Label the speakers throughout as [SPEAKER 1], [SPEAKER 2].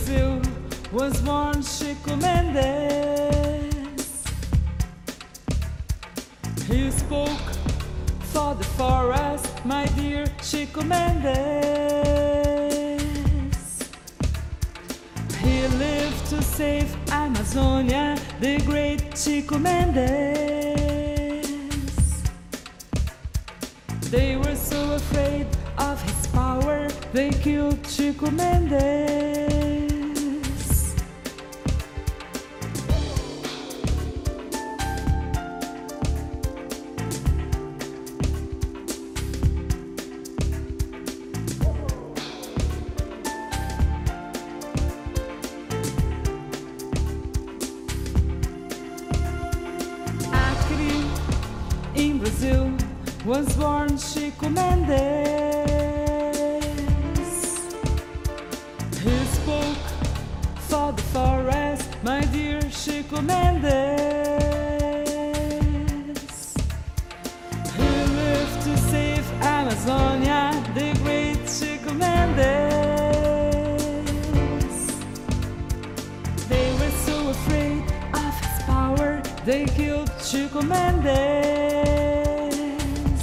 [SPEAKER 1] Brazil was born Chico Mendes. He spoke for the forest, my dear Chico Mendes. He lived to save Amazonia, the great Chico Mendes. They were so afraid of his power, they killed Chico Mendes. Acre, in Brazil, was born Chico Mendes. He spoke for the forest, my dear Chico Mendes. He lived to save Amazonia, the great Chico Mendes. They were so afraid of his power, they killed Chico Mendes.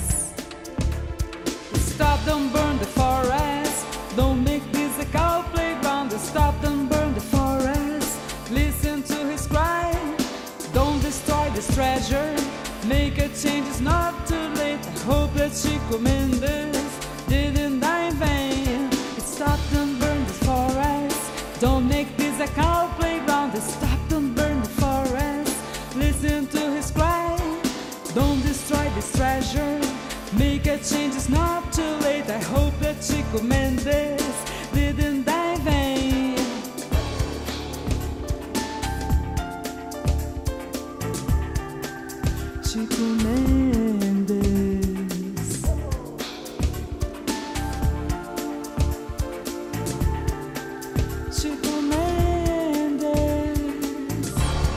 [SPEAKER 1] Stop, don't burn the forest. Don't make this a cow playground. Stop, don't burn the forest. Listen to his cry. Don't destroy this treasure. Make a change, it's not too late. I hope that Chico Mendes didn't die in vain. Stop, don't burn the forest. Don't make this a cow playground. Stop, don't burn the forest. Listen to his cry. Don't destroy this treasure. Make a change, it's not too late. I hope that Chico Mendes didn't die in vain. Chico Mendes. Chico Mendes.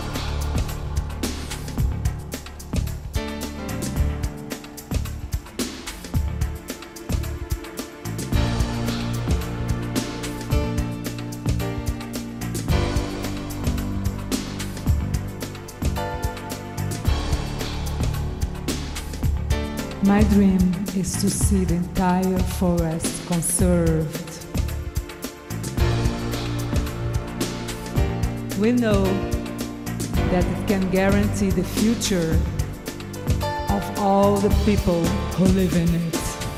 [SPEAKER 1] My dream is to see the entire forest conserved. We know that it can guarantee the future of all the people who live in it.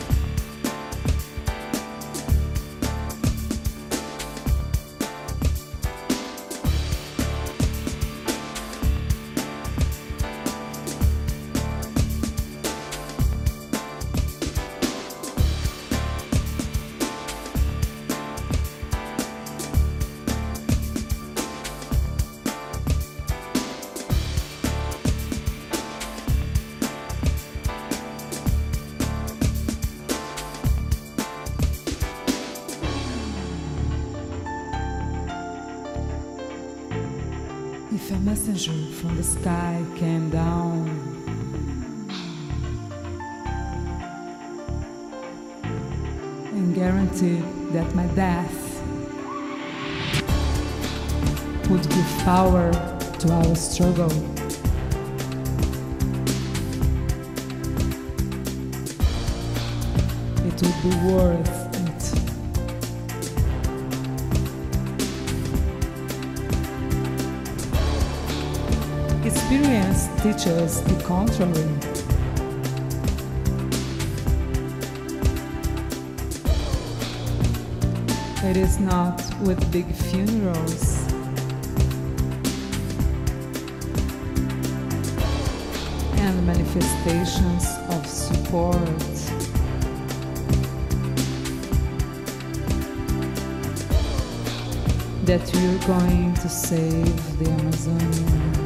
[SPEAKER 1] If a messenger from the sky came down and guaranteed that my death would give power to our struggle, it would be worth it. Experience teaches the contrary. It is not with big funerals and manifestations of support that we're going to save the Amazonian.